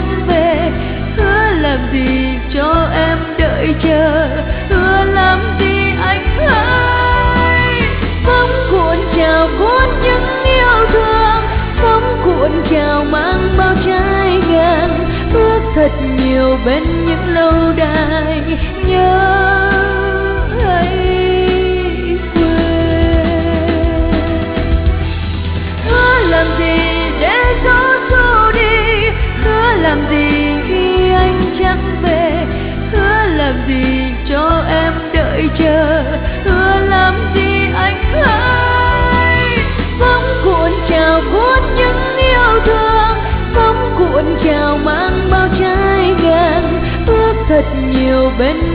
chẳng về. Hứa làm gì cho em đợi chờ, hứa làm gì anh hỡi. Sóng cuộn trào cuốn những yêu thương, sóng cuộn trào mang bao trái ngang. Ước thật nhiều bên những lâu đài nhớ hay quên. Hứa làm gì để gió xô đi, hứa làm gì khi anh chẳng về. Hứa làm gì cho em đợi chờ, hứa làm gì anh hỡi. Sóng cuộn trào cuốn những yêu thương, sóng cuộn trào mang bao trái ngang. Ước thật nhiều bên